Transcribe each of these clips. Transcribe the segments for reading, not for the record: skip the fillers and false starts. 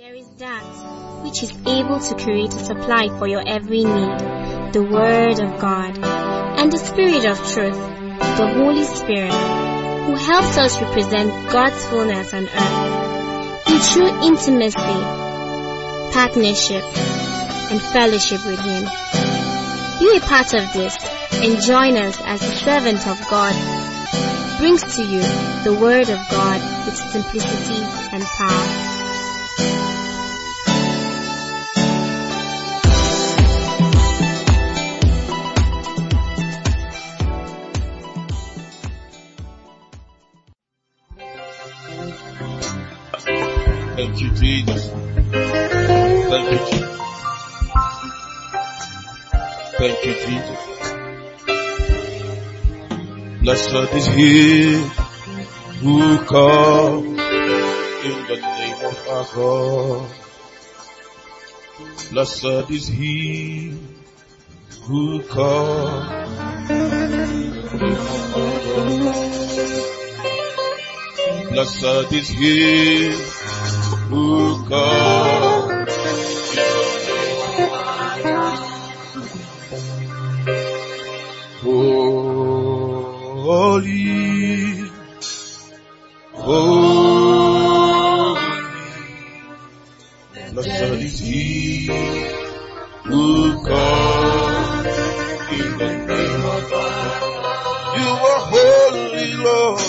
There is that which is able to create a supply for your every need, the Word of God, and the Spirit of truth, the Holy Spirit, who helps us represent God's fullness on earth in true intimacy, partnership, and fellowship with Him. Be a part of this and join us as the servant of God brings to you the Word of God with simplicity and power. Thank you, Jesus. Thank you, Jesus. Thank you, Jesus. Blessed is He who comes in the name of our God. Blessed is He who comes in the name of our God. Blessed is He who comes holy, holy. Blessed is He who comes in the name of God. You are holy, Lord.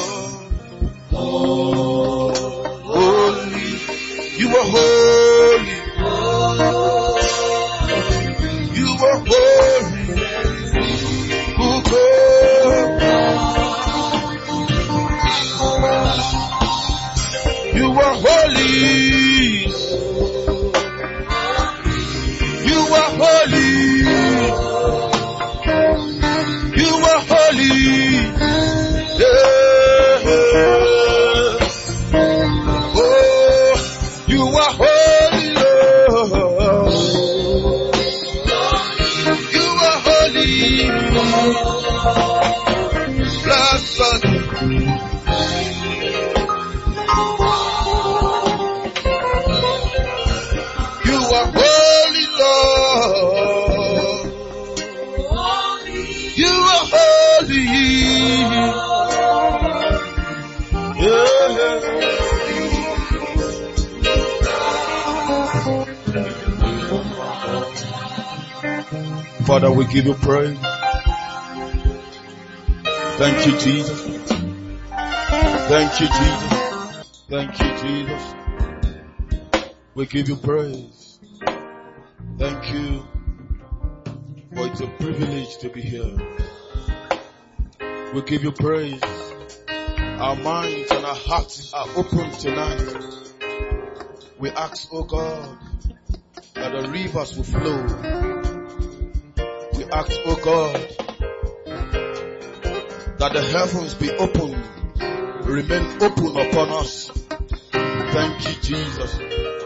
Holy. You are holy. You are holy. Who comes? You are holy. You are holy. You are holy. Yeah. Oh, you are holy, Lord. You are holy. Blessed. You are holy, Lord. You are holy. Yeah. Father, we give you praise. Thank you, Jesus. Thank you, Jesus. Thank you, Jesus. We give you praise. Thank you, for it's a privilege to be here. We give you praise. Our minds and our hearts are open tonight. We ask, oh God, that the rivers will flow. We ask, oh God, that the heavens be open, remain open upon us. Thank you, Jesus.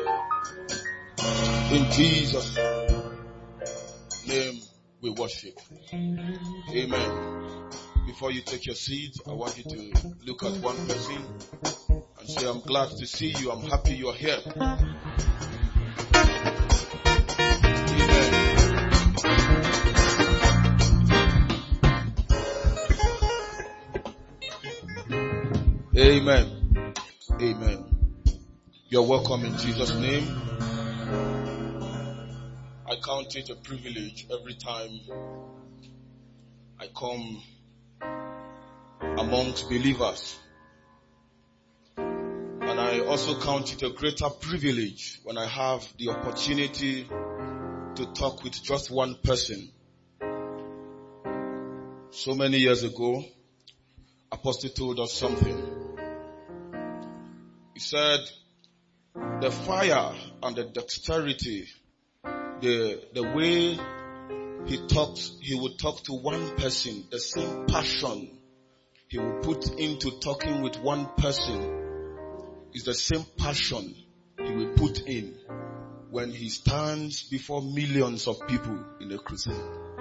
In Jesus' name we worship. Amen. Before you take your seat, I want you to look at one person and say, I'm glad to see you. I'm happy you are here. Amen. Amen. You're welcome in Jesus' name. I count it a privilege every time I come amongst believers. And I also count it a greater privilege when I have the opportunity to talk with just one person. So many years ago, Apostle told us something. He said, the fire and the dexterity, the way he talks, he would talk to one person, the same passion he will put into talking with one person is the same passion he will put in when he stands before millions of people in a crusade.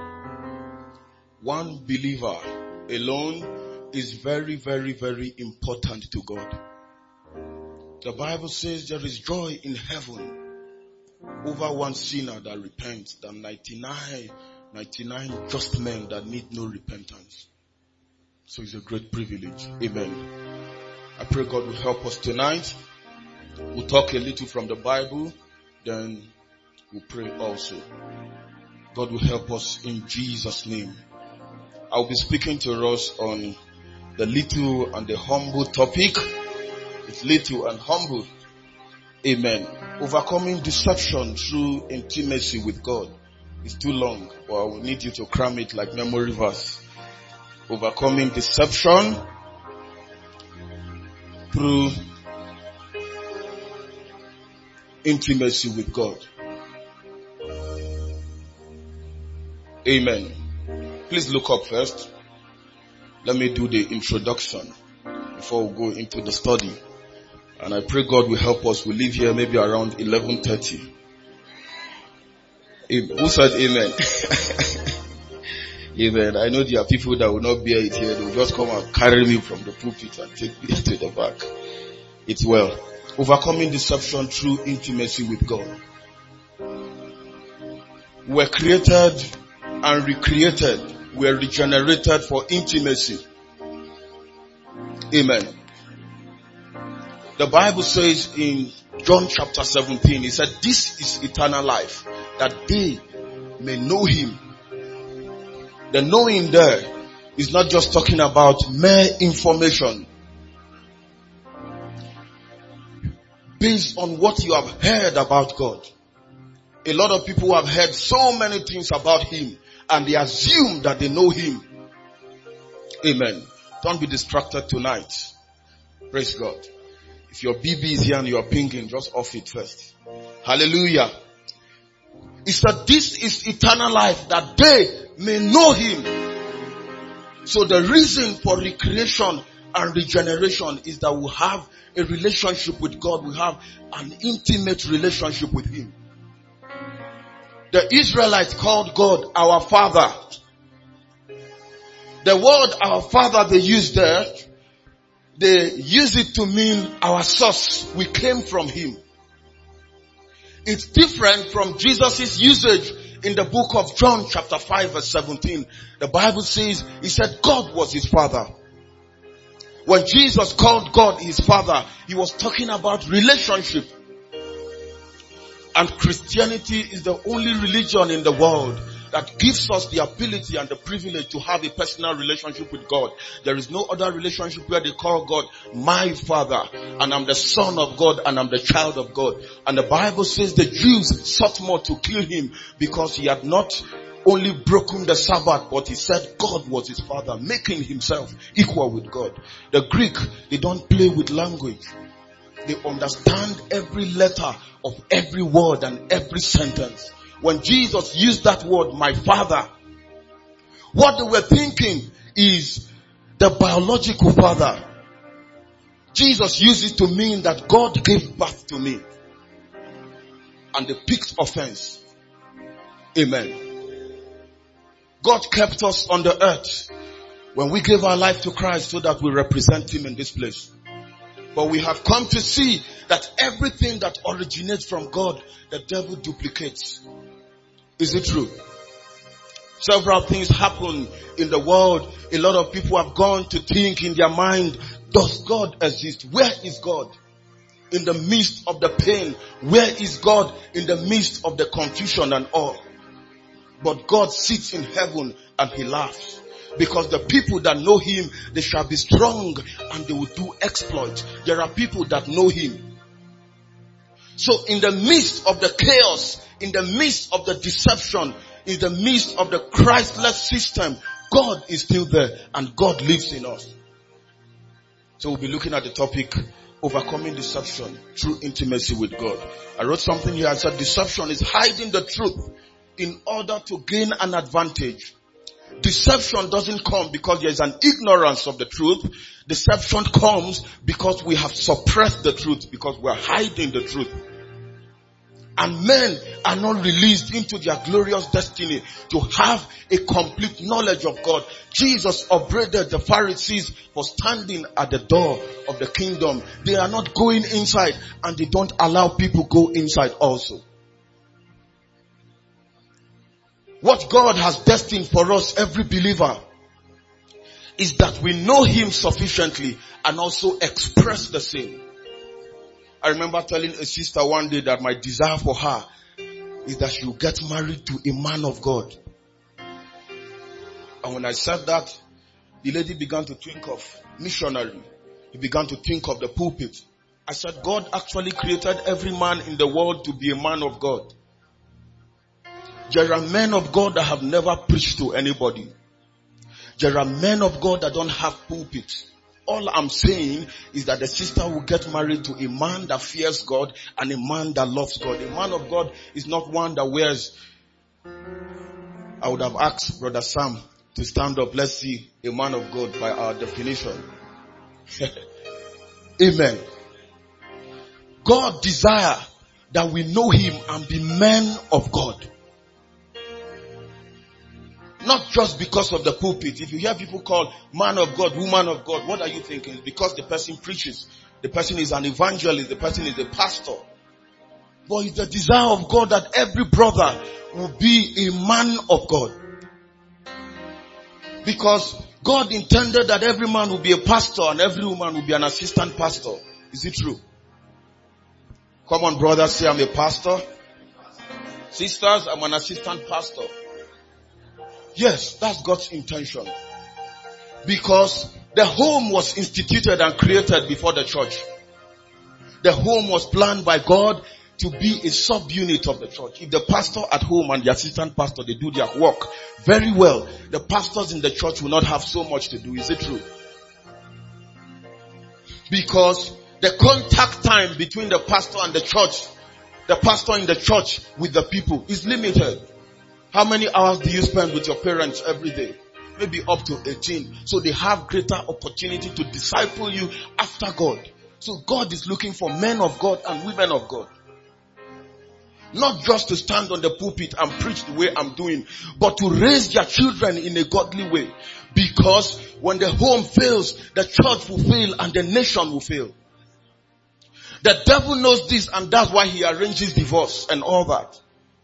One believer alone is very, very, very important to God. The Bible says there is joy in heaven over one sinner that repents than 99 just men that need no repentance. So it's a great privilege. Amen. I pray God will help us tonight. We'll talk a little from the Bible, then we'll pray also. God will help us in Jesus' name. I'll be speaking to us on the little and the humble topic. It's little and humble. Amen. Overcoming deception through intimacy with God. It's too long, but I will need you to cram it like memory verse. Overcoming deception through intimacy with God. Amen. Please look up first. Let me do the introduction before we go into the study. And I pray God will help us. We'll leave here maybe around 11:30. Who said amen? Amen. I know there are people that will not bear it here. They will just come and carry me from the pulpit and take me to the back. It's well. Overcoming deception through intimacy with God. We're created and recreated. We're regenerated for intimacy. Amen. The Bible says in John chapter 17, it said, this is eternal life, that they may know him. The knowing there is not just talking about mere information. Based on what you have heard about God. A lot of people have heard so many things about him and they assume that they know him. Amen. Don't be distracted tonight. Praise God. If your BB is here and you are pinging, just off it first. Hallelujah. It said this is eternal life, that they may know him. So the reason for recreation and regeneration is that we have a relationship with God. We have an intimate relationship with him. The Israelites called God our Father. The word our Father they used there, they use it to mean our source. We came from him. It's different from Jesus' usage in the book of John chapter 5 verse 17. The Bible says, he said God was his Father. When Jesus called God his Father, he was talking about relationship. And Christianity is the only religion in the world that gives us the ability and the privilege to have a personal relationship with God. There is no other relationship where they call God my Father, and I'm the Son of God, and I'm the child of God. And the Bible says the Jews sought more to kill him because he had not only broken the Sabbath, but he said God was his Father, making himself equal with God. The Greek, they don't play with language. They understand every letter of every word and every sentence. When Jesus used that word, my Father, what they were thinking is the biological father. Jesus used it to mean that God gave birth to me. And they picked offense. Amen. God kept us on the earth when we gave our life to Christ so that we represent him in this place. But we have come to see that everything that originates from God, the devil duplicates. Is it true? Several things happen in the world. A lot of people have gone to think in their mind, does God exist? Where is God? In the midst of the pain, where is God in the midst of the confusion and all? But God sits in heaven and he laughs. Because the people that know him, they shall be strong and they will do exploits. There are people that know him. So in the midst of the chaos, in the midst of the deception, in the midst of the Christless system, God is still there and God lives in us. So we'll be looking at the topic, overcoming deception through intimacy with God. I wrote something here. I said deception is hiding the truth in order to gain an advantage. Deception doesn't come because there is an ignorance of the truth. Deception comes because we have suppressed the truth, because we are hiding the truth. And men are not released into their glorious destiny to have a complete knowledge of God. Jesus upbraided the Pharisees for standing at the door of the kingdom. They are not going inside and they don't allow people go inside also. What God has destined for us, every believer, is that we know Him sufficiently and also express the same. I remember telling a sister one day that my desire for her is that she will get married to a man of God. And when I said that, the lady began to think of missionary. He began to think of the pulpit. I said, God actually created every man in the world to be a man of God. There are men of God that have never preached to anybody. There are men of God that don't have pulpits. All I'm saying is that the sister will get married to a man that fears God and a man that loves God. A man of God is not one that wears. I would have asked Brother Sam to stand up. Let's see a man of God by our definition. Amen. God desires that we know Him and be men of God. Not just because of the pulpit. If you hear people call man of God, woman of God, what are you thinking? Because the person preaches. The person is an evangelist. The person is a pastor. But it's the desire of God that every brother will be a man of God. Because God intended that every man will be a pastor and every woman will be an assistant pastor. Is it true? Come on, brothers, say I'm a pastor. Sisters, I'm an assistant pastor. Yes, that's God's intention. Because the home was instituted and created before the church. The home was planned by God to be a subunit of the church. If the pastor at home and the assistant pastor, they do their work very well, the pastors in the church will not have so much to do. Is it true? Because the contact time between the pastor and the church, the pastor in the church with the people is limited. How many hours do you spend with your parents every day? Maybe up to 18. So they have greater opportunity to disciple you after God. So God is looking for men of God and women of God. Not just to stand on the pulpit and preach the way I'm doing, but to raise their children in a godly way. Because when the home fails, the church will fail and the nation will fail. The devil knows this, and that's why he arranges divorce and all that.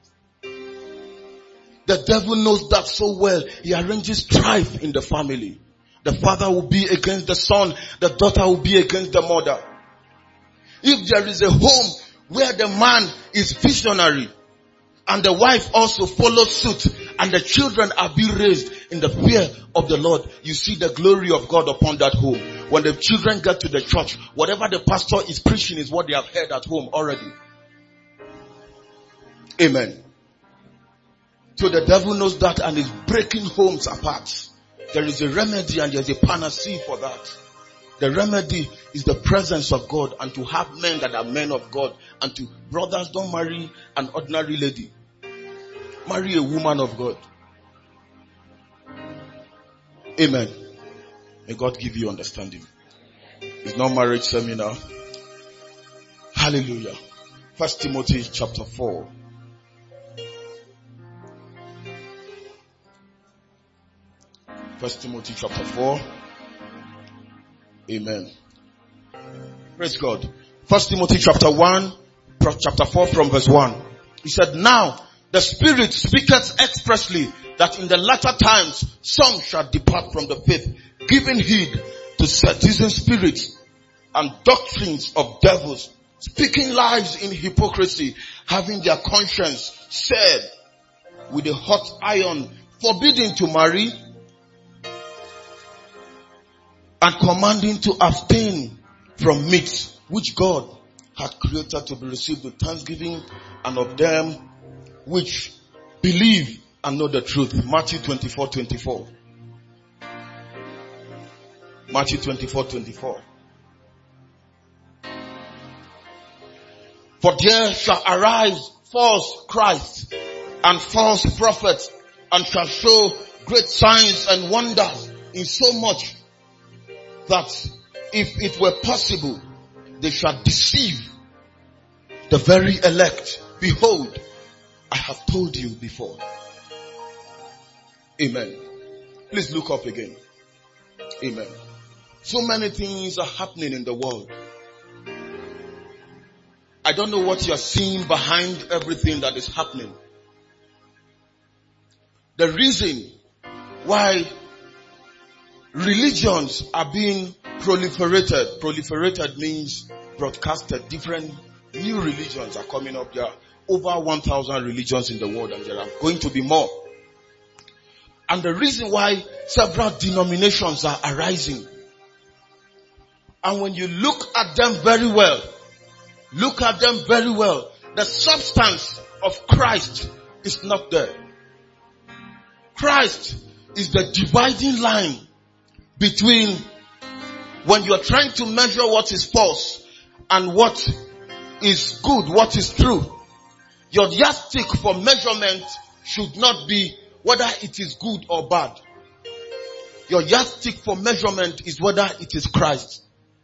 The devil knows that so well. He arranges strife in the family. The father will be against the son. The daughter will be against the mother. If there is a home where the man is visionary and the wife also follows suit and the children are being raised in the fear of the Lord, you see the glory of God upon that home. When the children get to the church, whatever the pastor is preaching is what they have heard at home already. Amen. So the devil knows that and is breaking homes apart. There is a remedy and there is a panacea for that. The remedy is the presence of God and to have men that are men of God. And to brothers, don't marry an ordinary lady. Marry a woman of God. Amen. May God give you understanding. It's not marriage seminar. Hallelujah. 1 Timothy chapter 4. First Timothy chapter 4. Amen. Praise God. First Timothy chapter 4 from verse 1. He said, now the Spirit speaketh expressly that in the latter times some shall depart from the faith, giving heed to seducing spirits and doctrines of devils, speaking lies in hypocrisy, having their conscience seared with a hot iron, forbidding to marry, and commanding to abstain from meats which God had created to be received with thanksgiving, and of them which believe and know the truth. Matthew 24:24. Matthew 24:24. For there shall arise false Christs and false prophets, and shall show great signs and wonders, in so much that if it were possible, they shall deceive the very elect. Behold, I have told you before. Amen. Please look up again. Amen. So many things are happening in the world. I don't know what you're seeing behind everything that is happening. The reason why religions are being proliferated means broadcasted. Different new religions are coming up. There are over 1,000 religions in the world, and there are going to be more. And the reason why several denominations are arising. And when you look at them very well, the substance of Christ is not there. Christ is the dividing line between when you are trying to measure what is false and what is good, what is true. Your yardstick for measurement should not be whether it is good or bad. Your yardstick for measurement is whether it is Christ.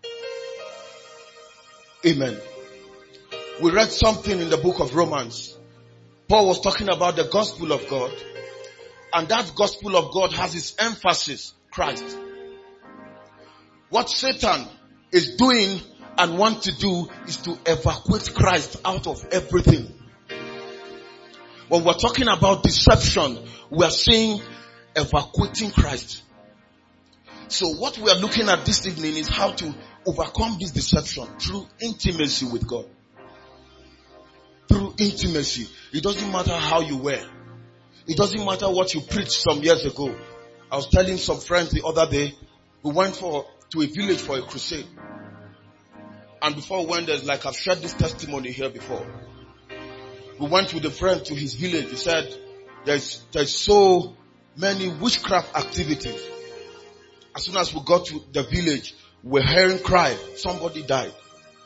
Amen. We read something in the book of Romans. Paul was talking about the gospel of God. And that gospel of God has its emphasis, Christ. What Satan is doing and wants to do is to evacuate Christ out of everything. When we're talking about deception, we are saying evacuating Christ. So what we are looking at this evening is how to overcome this deception through intimacy with God. Through intimacy. It doesn't matter how you wear. It doesn't matter what you preached some years ago. I was telling some friends the other day, we went to a village for a crusade. And before we went, there's like I've shared this testimony here before. We went with a friend to his village. He said, there's so many witchcraft activities. As soon as we got to the village, we're hearing cry. Somebody died.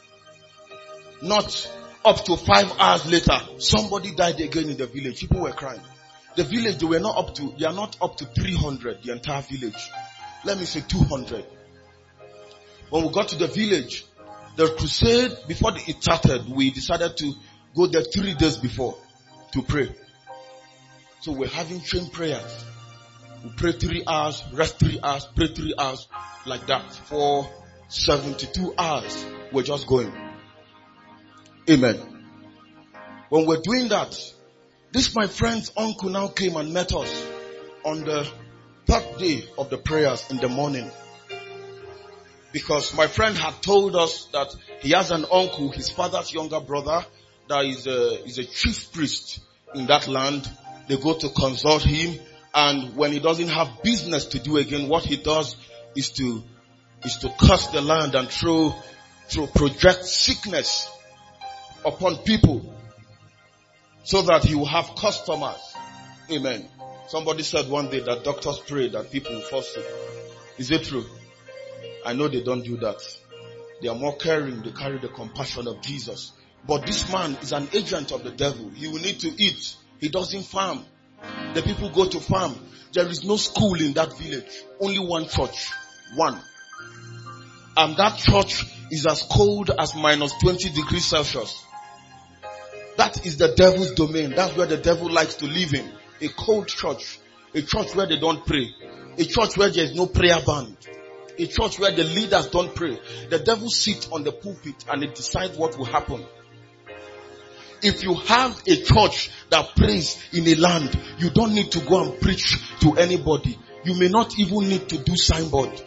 Not up to 5 hours later, somebody died again in the village. People were crying. The village, they are not up to 300, the entire village. Let me say 200. When we got to the village, the crusade, before it started, we decided to go there 3 days before to pray. So we're having chain prayers. We pray 3 hours, rest 3 hours, pray 3 hours, like that. For 72 hours, we're just going. Amen. When we're doing that, this my friend's uncle now came and met us on the 3rd day of the prayers in the morning. Because my friend had told us that he has an uncle, his father's younger brother, that is a chief priest in that land. They go to consult him, and when he doesn't have business to do again, what he does is to curse the land and project sickness upon people so that he will have customers. Amen. Somebody said one day that doctors pray that people will fall sick. Is it true? I know they don't do that. They are more caring. They carry the compassion of Jesus. But this man is an agent of the devil. He will need to eat. He doesn't farm. The people go to farm. There is no school in that village. Only one church. One. And that church is as cold as minus 20 degrees Celsius. That is the devil's domain. That's where the devil likes to live in. A cold church. A church where they don't pray. A church where there is no prayer band. A church where the leaders don't pray. The devil sits on the pulpit and it decides what will happen. If you have a church that prays in a land, you don't need to go and preach to anybody. You may not even need to do signboard.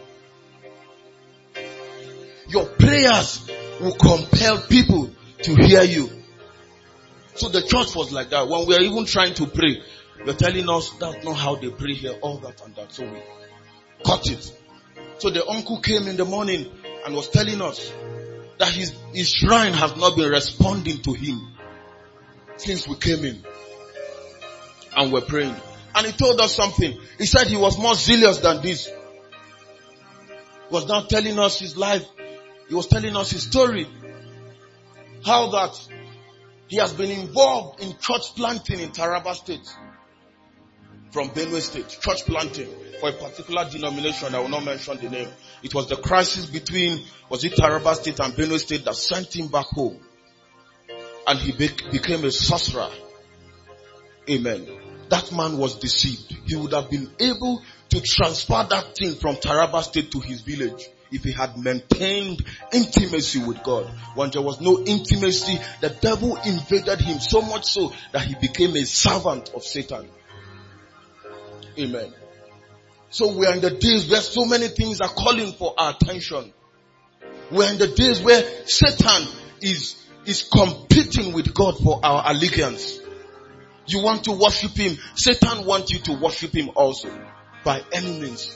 Your prayers will compel people to hear you. So the church was like that. When we are even trying to pray, they're telling us that's not how they pray here, all that and that. So we cut it. So the uncle came in the morning and was telling us that his shrine has not been responding to him since we came in and we're praying. And he told us something. He said he was more zealous than this. He was now telling us his life. He was telling us his story. How that he has been involved in church planting in Taraba State. From Benue State. Church planting for a particular denomination. I will not mention the name. It was the crisis between, was it Taraba State and Benue State that sent him back home. And he became a sorcerer. Amen. That man was deceived. He would have been able to transfer that thing from Taraba State to his village if he had maintained intimacy with God. When there was no intimacy, the devil invaded him so much so that he became a servant of Satan. Amen. So we are in the days where so many things are calling for our attention. We are in the days where Satan is competing with God for our allegiance. You want to worship him. Satan wants you to worship him also. By any means.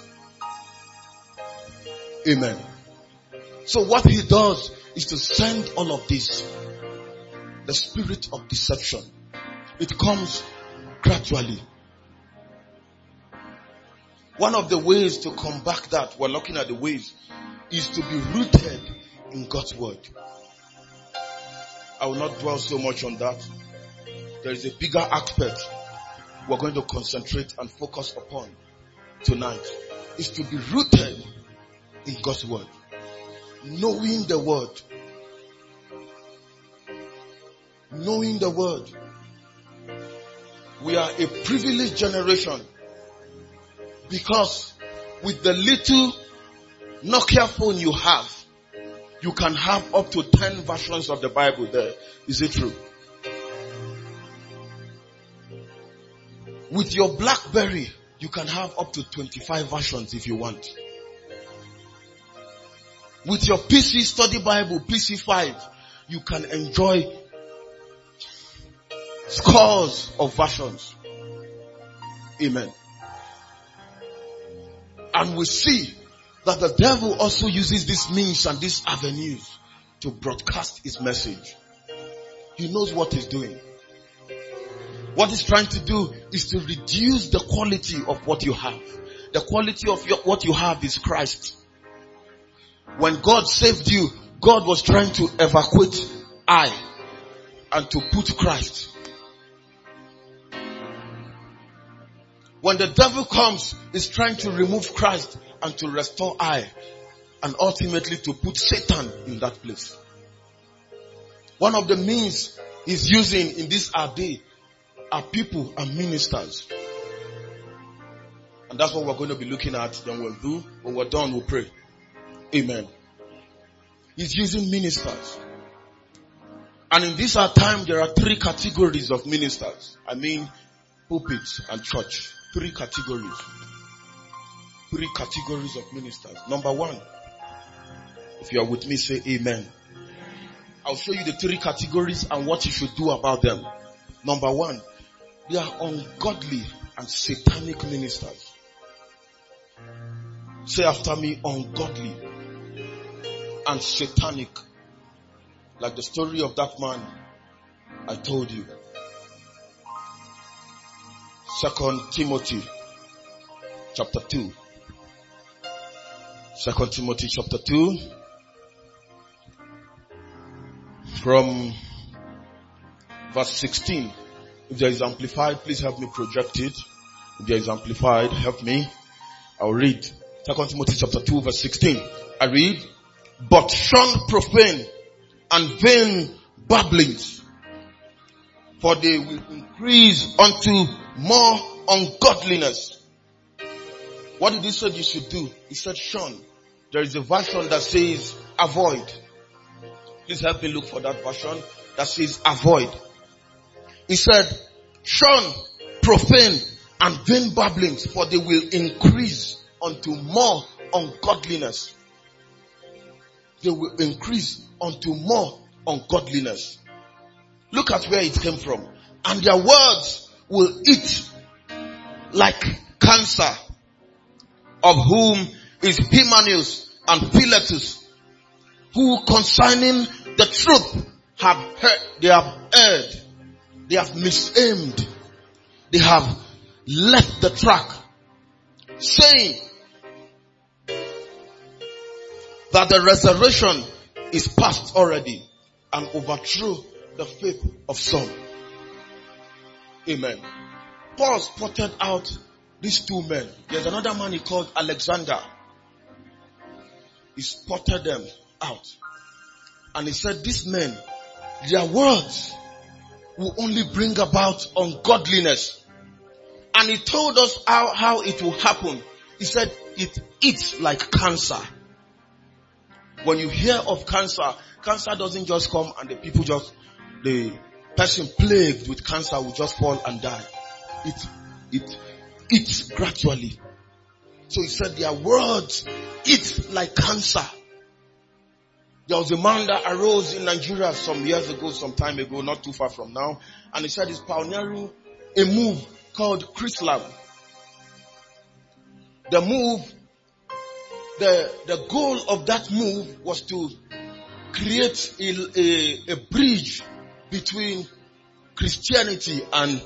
Amen. So what he does is to send all of this. The spirit of deception. It comes gradually. One of the ways to combat that, we're looking at the ways, is to be rooted in God's word. I will not dwell so much on that. There is a bigger aspect we're going to concentrate and focus upon tonight. Is to be rooted in God's word. Knowing the word. Knowing the word. We are a privileged generation because with the little Nokia phone you have, you can have up to 10 versions of the Bible there. Is it true? With your BlackBerry, you can have up to 25 versions if you want. With your PC Study Bible, PC5, you can enjoy scores of versions. Amen. And we see that the devil also uses these means and these avenues to broadcast his message. He knows what he's doing. What he's trying to do is to reduce the quality of what you have. The quality of what you have is Christ. When God saved you, God was trying to evacuate I and to put Christ. When the devil comes, he's trying to remove Christ and to restore I, and ultimately to put Satan in that place. One of the means he's using in this our day are people and ministers. And that's what we're going to be looking at. Then we'll do. When we're done, we'll pray. Amen. He's using ministers. And in this our time, there are 3 categories of ministers. I mean, pulpits and church. 3 categories. 3 categories of ministers. Number 1. If you are with me, say amen. I'll show you the 3 categories and what you should do about them. Number 1. They are ungodly and satanic ministers. Say after me, ungodly and satanic. Like the story of that man I told you. 2 Timothy chapter 2. 2 Timothy chapter 2. From verse 16. If there is amplified, please help me project it. If there is amplified, help me. I'll read. 2 Timothy chapter 2 verse 16. I read. But shun profane and vain babblings, for they will increase unto more ungodliness. What did he say you should do? He said shun. There is a version that says avoid. Please help me look for that version that says avoid. He said, shun profane and vain babblings, for they will increase unto more ungodliness. They will increase unto more ungodliness. Look at where it came from. And their words will eat like cancer, of whom is Hymenaeus and Philetus, who concerning the truth have heard, they have erred, they have misaimed, they have left the track, saying that the resurrection is past already, and overthrew the faith of some. Amen. Paul spotted out these 2 men. There's another man he called Alexander. He spotted them out. And he said, these men, their words will only bring about ungodliness. And he told us how it will happen. He said, it eats like cancer. When you hear of cancer, cancer doesn't just come and the person plagued with cancer will just fall and die. It eat gradually. So he said their words eat like cancer. There was a man that arose in Nigeria some years ago, some time ago, not too far from now, and he said he's pioneering a move called Chrislam. The move, the goal of that move was to create a bridge between Christianity and,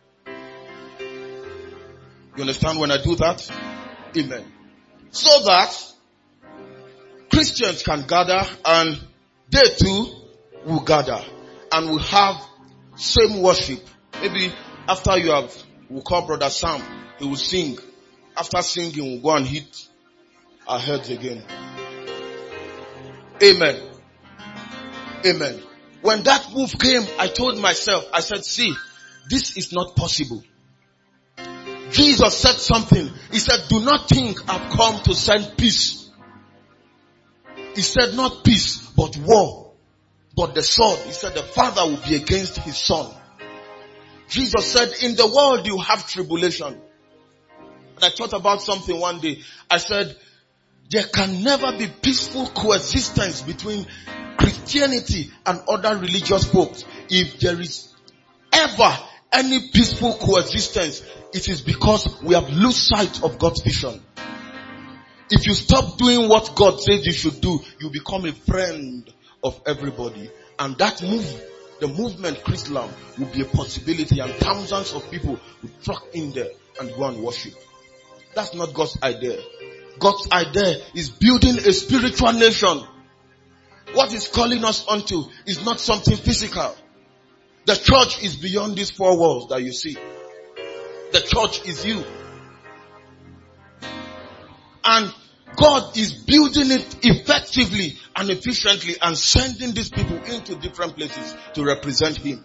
you understand when I do that? Amen. So that Christians can gather and they too will gather and will have same worship. Maybe after we'll call Brother Sam, he will sing. After singing, we'll go and hit our heads again. Amen. Amen. When that move came, I told myself, I said, see, this is not possible. Jesus said something. He said, do not think I've come to send peace. He said not peace, but war. But the sword, he said the father will be against his son. Jesus said, in the world you have tribulation. And I thought about something one day. I said, there can never be peaceful coexistence between Christianity and other religious folks. If there is ever any peaceful coexistence, it is because we have lost sight of God's vision. If you stop doing what God says you should do, you become a friend of everybody. And that move, the movement Chrislam, will be a possibility, and thousands of people will flock in there and go and worship. That's not God's idea. God's idea is building a spiritual nation. What He's calling us onto is not something physical. The church is beyond these four walls that you see. The church is you. And God is building it effectively and efficiently and sending these people into different places to represent Him.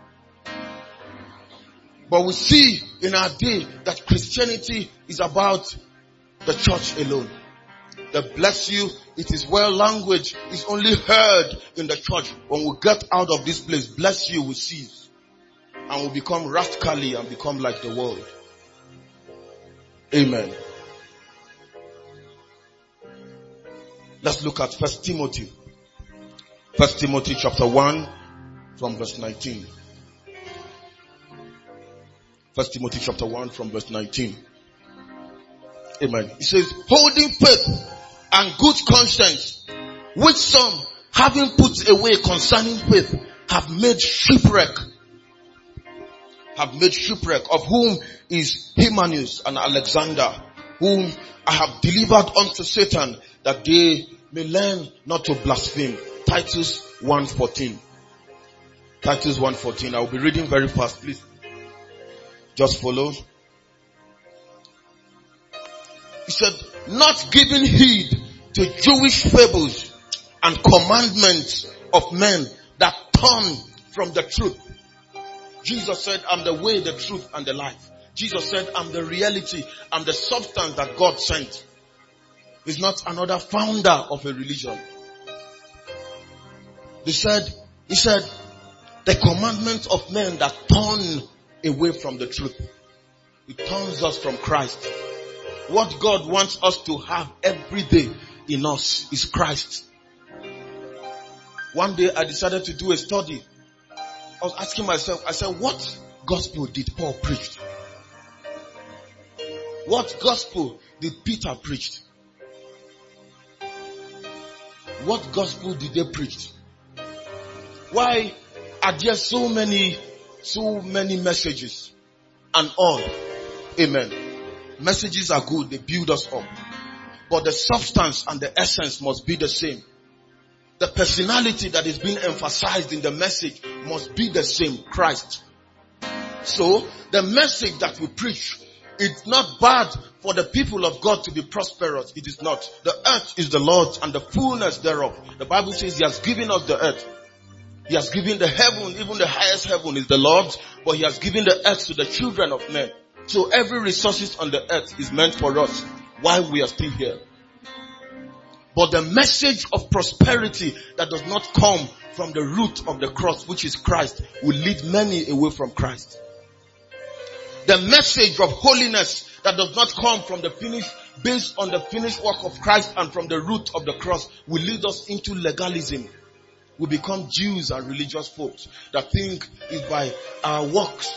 But we see in our day that Christianity is about the church alone. The bless you, it is well language, is only heard in the church. When we get out of this place, bless you will cease. And will become rascally and become like the world. Amen. Let's look at 1 Timothy. 1 Timothy chapter 1 from verse 19. 1 Timothy chapter 1 from verse 19. Amen. It says, holding faith and good conscience, which some, having put away concerning faith, have made shipwreck. Have made shipwreck, of whom is Hymenaeus and Alexander, whom I have delivered unto Satan, that they may learn not to blaspheme. Titus 1:14. Titus 1:14. I will be reading very fast, please. Just follow. He said, not giving heed to Jewish fables and commandments of men that turn from the truth. Jesus said, I'm the way, the truth, and the life. Jesus said, I'm the reality, I'm the substance that God sent. He's not another founder of a religion. He said, the commandments of men that turn away from the truth. It turns us from Christ. What God wants us to have every day in us is Christ. One day I decided to do a study. I was asking myself, I said, what gospel did Paul preach? What gospel did Peter preach? What gospel did they preach? Why are there so many messages and all? Amen. Messages are good, they build us up. But the substance and the essence must be the same. The personality that is being emphasized in the message must be the same, Christ. So, the message that we preach, it's not bad for the people of God to be prosperous. It is not. The earth is the Lord's and the fullness thereof. The Bible says He has given us the earth. He has given the heaven, even the highest heaven is the Lord's, but He has given the earth to the children of men. So every resources on the earth is meant for us while we are still here. But the message of prosperity that does not come from the root of the cross, which is Christ, will lead many away from Christ. the message of holiness that does not come from the finished, based on the finished work of Christ and from the root of the cross, will lead us into legalism. We become Jews and religious folks that think it's by our works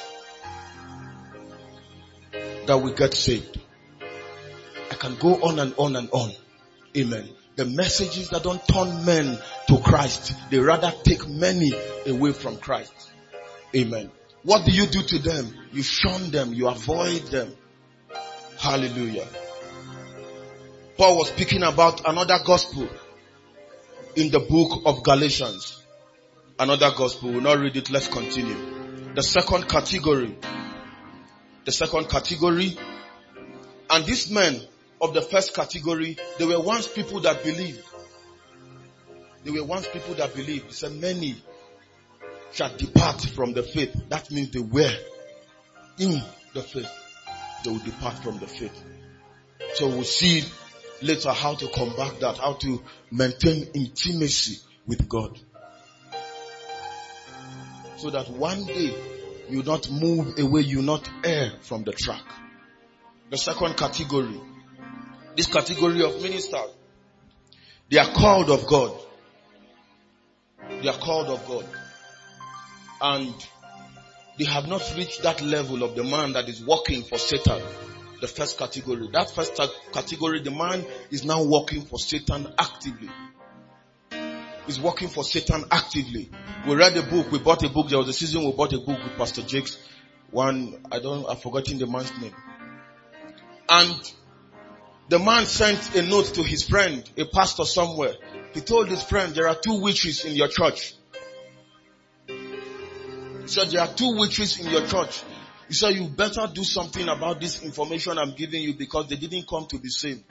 that we get saved. I can go on and on and on. Amen. The messages that don't turn men to Christ, they rather take many away from Christ. Amen. What do you do to them? You shun them. You avoid them. Hallelujah. Paul was speaking about another gospel in the book of Galatians. Another gospel. We'll not read it. Let's continue. The second category. And these men of the first category, they were once people that believed. He said, many shall depart from the faith. That means they were in the faith. They will depart from the faith. So we'll see later how to combat that, how to maintain intimacy with God. So that one day you not move away, you not err from the track. The second category, this category of ministers, they are called of God. And they have not reached that level of the man that is working for Satan. The first category. That first category, the man is now working for Satan actively. He's working for Satan actively. We read a book. We bought a book. There was a season we bought a book with Pastor Jakes. I've forgotten the man's name. And the man sent a note to his friend, a pastor somewhere. He told his friend, there are 2 witches in your church. He said, there are 2 witches in your church. He said, you better do something about this information I'm giving you because they didn't come to be saved.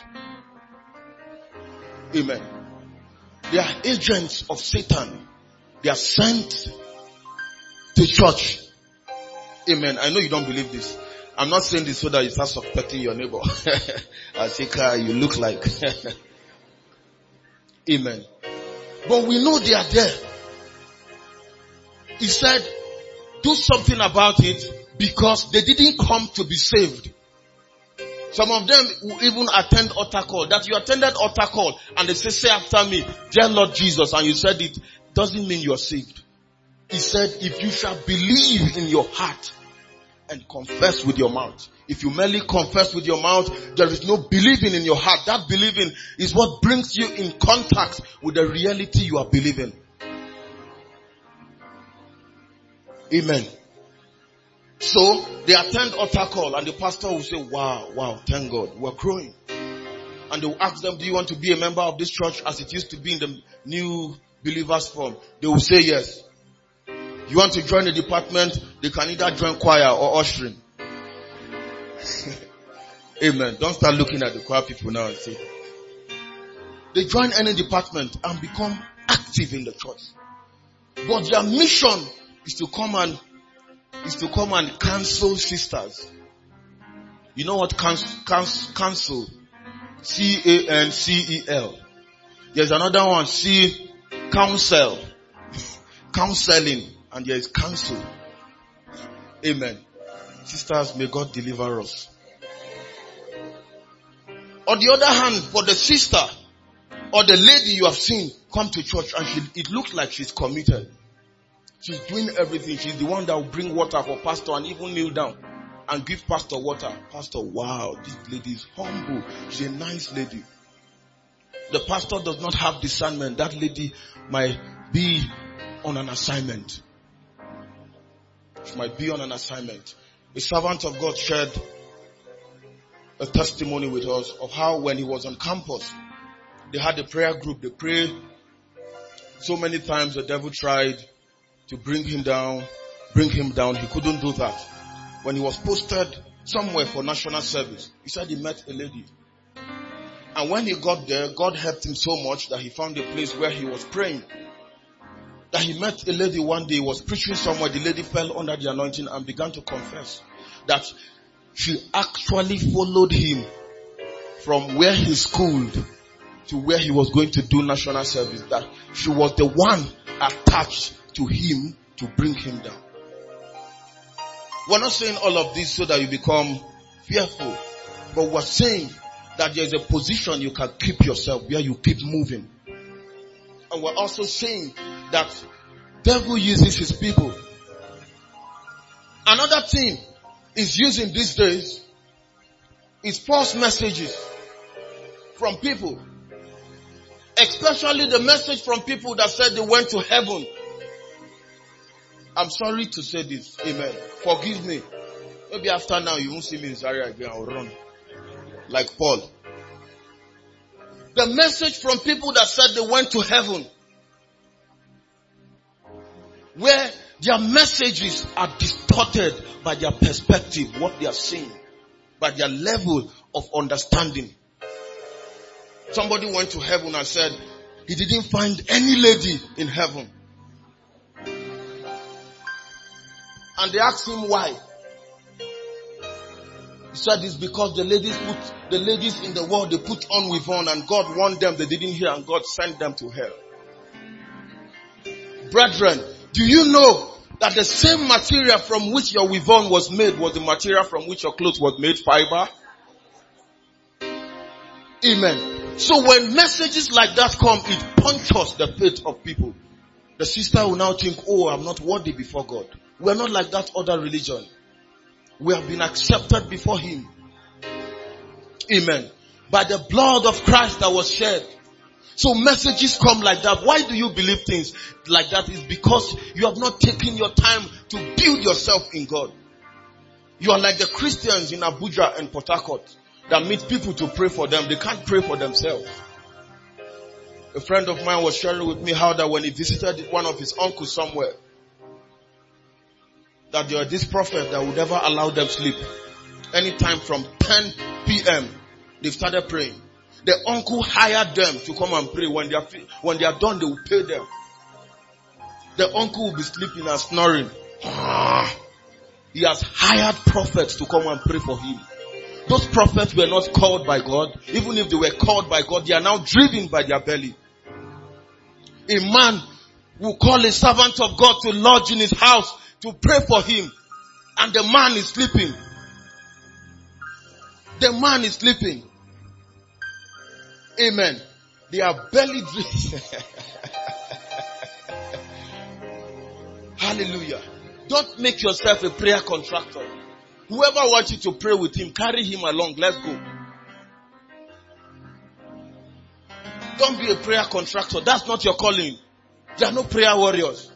Amen. They are agents of Satan. They are sent to church. Amen. I know you don't believe this. I'm not saying this so that you start suspecting your neighbor. I say, you look like. Amen. But we know they are there. He said, do something about it because they didn't come to be saved. Some of them will even attend altar call. That you attended altar call and they say after me, dear Lord Jesus, and you said it, doesn't mean you are saved. He said, if you shall believe in your heart and confess with your mouth. If you merely confess with your mouth, there is no believing in your heart. That believing is what brings you in contact with the reality you are believing. Amen. So, they attend altar call and the pastor will say, wow, thank God, we're growing. And they will ask them, do you want to be a member of this church as it used to be in the new believers form? They will say yes. You want to join the department, they can either join choir or ushering. Amen. Don't start looking at the choir people now and say. They join any department and become active in the church. But their mission is to come and counsel sisters. You know what counsel? C-A-N-C-E-L. There's another one, counsel. Counseling. And there is counsel. Amen. Sisters, may God deliver us. On the other hand, for the sister or the lady you have seen come to church and it looks like she's committed. She's doing everything. She's the one that will bring water for pastor and even kneel down and give pastor water. Pastor, wow, this lady is humble. She's a nice lady. The pastor does not have discernment. That lady might be on an assignment. She might be on an assignment. A servant of God shared a testimony with us of how when he was on campus, they had a prayer group. They prayed so many times. The devil tried to bring him down. He couldn't do that. When he was posted somewhere for national service, he said he met a lady. And when he got there, God helped him so much that he found a place where he was praying. That he met a lady one day, was preaching somewhere, the lady fell under the anointing and began to confess that she actually followed him from where he schooled to where he was going to do national service. That she was the one attached to him to bring him down. We're not saying all of this so that you become fearful. But we're saying that there's a position you can keep yourself where you keep moving. And we're also saying that devil uses his people. Another thing is using these days is false messages from people. Especially the message from people that said they went to heaven. I'm sorry to say this. Amen. Forgive me. Maybe after now you won't see me in Zaria again. I'll run. Like Paul. The message from people that said they went to heaven. Where their messages are distorted by their perspective, what they are seeing, by their level of understanding. Somebody went to heaven and said he didn't find any lady in heaven. And they asked him why. He said it's because the ladies in the world, they put on with on, and God warned them, they didn't hear, and God sent them to hell. Brethren, do you know that the same material from which your weave-on was made was the material from which your clothes was made, fiber? Amen. So when messages like that come, it punctures the faith of people. The sister will now think, oh, I'm not worthy before God. We're not like that other religion. We have been accepted before Him. Amen. By the blood of Christ that was shed. So messages come like that. Why do you believe things like that? It's because you have not taken your time to build yourself in God. You are like the Christians in Abuja and Port Harcourt that meet people to pray for them. They can't pray for themselves. A friend of mine was sharing with me how that when he visited one of his uncles somewhere, that there was this prophet that would never allow them sleep. Anytime from 10 p.m., they started praying. The uncle hired them to come and pray. When they are done, they will pay them. The uncle will be sleeping and snoring. He has hired prophets to come and pray for him. Those prophets were not called by God. Even if they were called by God, they are now driven by their belly. A man will call a servant of God to lodge in his house to pray for him, and the man is sleeping. The man is sleeping. Amen. They are belly driven. Hallelujah. Don't make yourself a prayer contractor. Whoever wants you to pray with him, carry him along. Let's go. Don't be a prayer contractor. That's not your calling. There are no prayer warriors.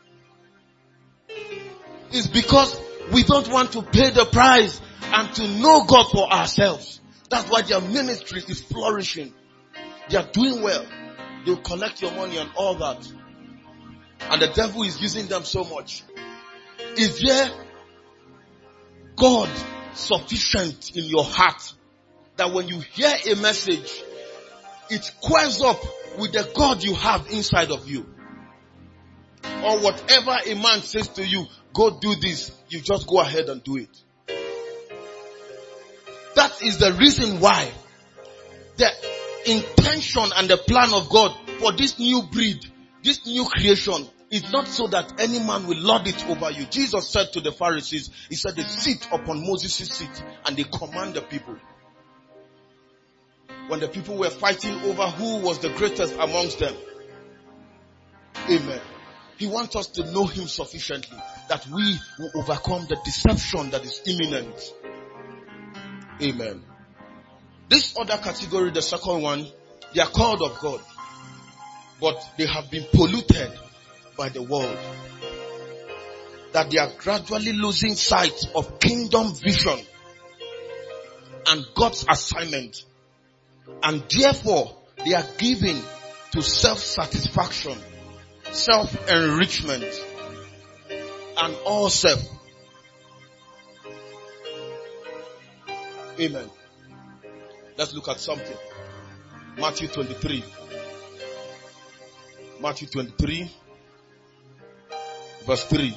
It's because we don't want to pay the price and to know God for ourselves. That's why their ministry is flourishing. They are doing well. They'll collect your money and all that. And the devil is using them so much. Is there God sufficient in your heart that when you hear a message, it squares up with the God you have inside of you? Or whatever a man says to you, go do this, you just go ahead and do it. That is the reason why the intention and the plan of God for this new breed, this new creation, is not so that any man will lord it over you. Jesus said to the Pharisees, He said they sit upon Moses' seat and they command the people. When the people were fighting over who was the greatest amongst them. Amen. He wants us to know Him sufficiently that we will overcome the deception that is imminent. Amen. This other category, the second one, they are called of God, but they have been polluted by the world. That they are gradually losing sight of kingdom vision and God's assignment. And therefore, they are given to self-satisfaction, self-enrichment, and all self. Amen. Let's look at something. Matthew 23. Matthew 23, verse 3.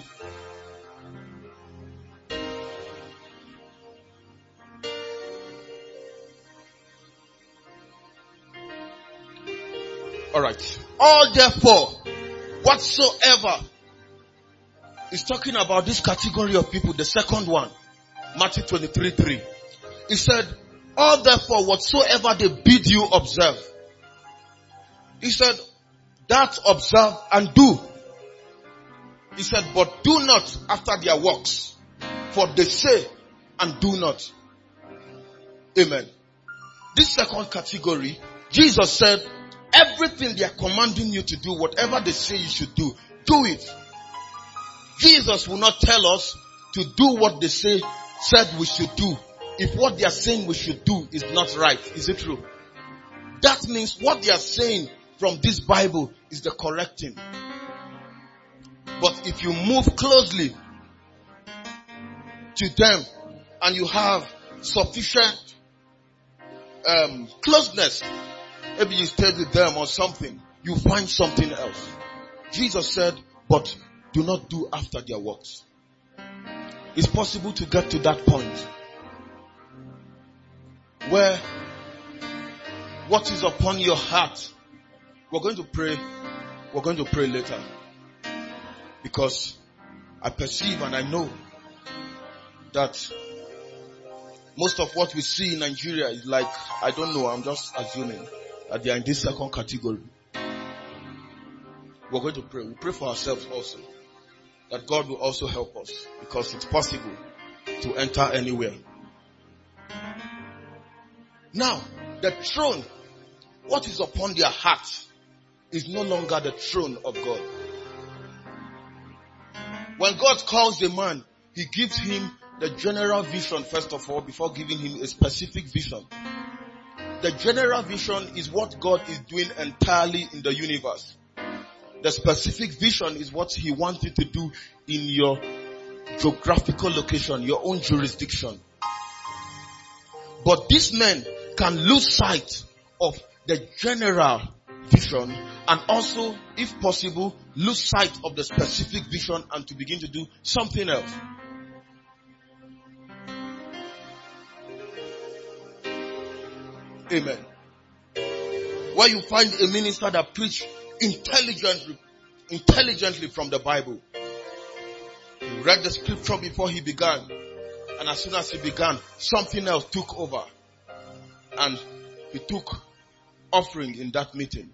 Alright. All therefore, whatsoever He's talking about this category of people, the second one. Matthew 23:3. He said, all therefore whatsoever they bid you observe. He said, that observe and do. He said, but do not after their works, for they say and do not. Amen. This second category, Jesus said, everything they are commanding you to do, whatever they say you should do it. Jesus will not tell us to do what they said we should do if what they are saying we should do is not right. Is it true? That means what they are saying from this Bible is the correct thing. But if you move closely to them and you have sufficient closeness, maybe you stayed with them or something, you find something else. Jesus said, but do not do after their works. It's possible to get to that point where what is upon your heart, we're going to pray later. Because I perceive and I know that most of what we see in Nigeria is like, I don't know, I'm just assuming that they are in this second category. We're going to pray. We pray for ourselves also. That God will also help us. Because it's possible to enter anywhere. Now, the throne, what is upon their heart, is no longer the throne of God. When God calls a man, He gives him the general vision first of all before giving him a specific vision. The general vision is what God is doing entirely in the universe. The specific vision is what He wants you to do in your geographical location, your own jurisdiction. But these men can lose sight of the general vision and also, if possible, lose sight of the specific vision and to begin to do something else. Amen. Where you find a minister that preach intelligently from the Bible. He read the scripture before he began. And as soon as he began, something else took over. And he took offering in that meeting.